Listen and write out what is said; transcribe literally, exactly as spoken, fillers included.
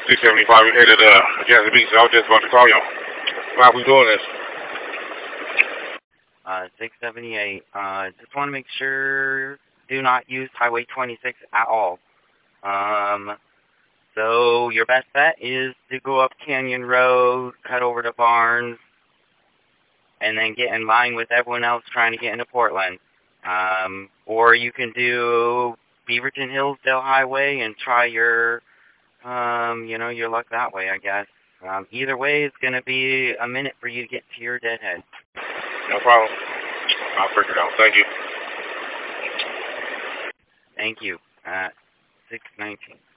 six seventy-five, we headed uh, Jazzy Beach. So I was just about to call you. Why are we doing this? Uh, six seventy-eight. Uh, just want to make sure do not use Highway twenty-six at all. Um, so your best bet is to go up Canyon Road, cut over to Barnes, and then get in line with everyone else trying to get into Portland. Um, or you can do Beaverton Hillsdale Highway and try your, um, you know, your luck that way, I guess. Um, either way, it's going to be a minute for you to get to your deadhead. No problem. I'll figure it out. Thank you. Thank you. Uh, six nineteen.